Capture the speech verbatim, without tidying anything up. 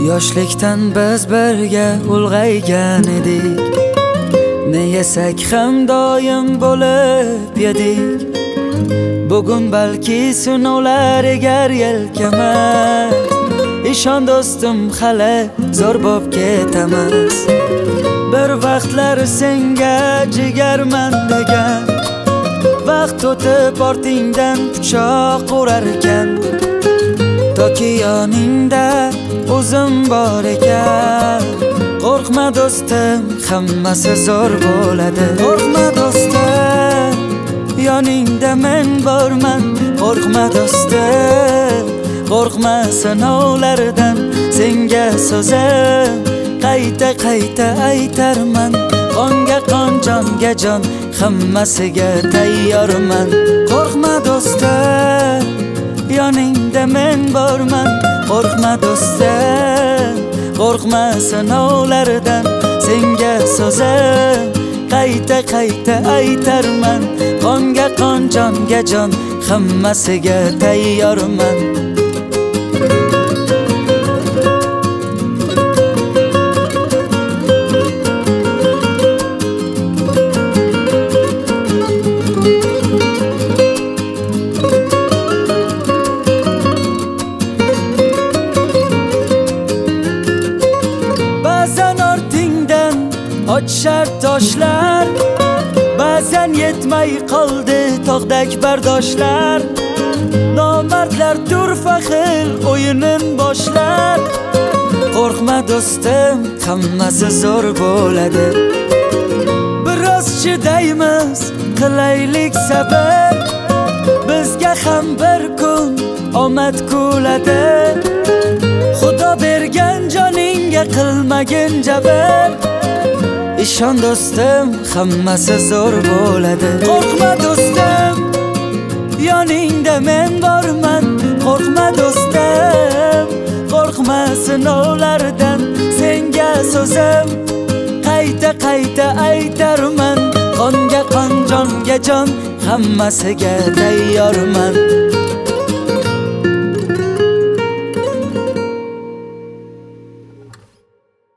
Yoshlikdan biz birga ulg'aygan edik, ne yesak ham doim bo'lib yedik. Bugun balki sinovlar egar yelkamas, ishon do'stim hali zo'r bo'p ketamiz. Bir vaqtlar senga jigarman degan, vaqt o'tib ortingdan pichoq urar ekan. Toki yoningda o'zim bor ekan, qo'rqma do'stim, hammasi zo'r bo'ladi. Qo'rqma do'stim, yoningda men borman. Qo'rqma do'stim, qo'rqma sinovlardan. Senga so'zim qayta qayta aytarman. Qonga qon, jonga jon, hammasiga tayyorman. Qo'rqma do'stim, yoningda men borman. Qo'rqma do'stim, qo'rqma sinovlardan. Senga so'zim qayta qayta aytarman. Qonga qon, jonga jon, hammasiga tayyorman. Ochar toshlar, ba'zan yetmay qoldi tog'dak bardoshlar. Nomardlar turfa xil o'yinin boshlar. Qo'rqma do'stim, hammasi zo'r bo'ladi. Biroz chidaymiz, qilaylik sabr. Bizga ham bir kun omad kuladi. Xudo bergan joningga qilmagin jabr. İshon do'stim, hammasi zo'r bo'ladi. Qo'rqma do'stim, yoningda men borman. Qo'rqma do'stim, qo'rqma sinovlardan. Senga so'zim qayta qayta aytarman. Qonga qon, jonga jon, hammasiga tayyorman.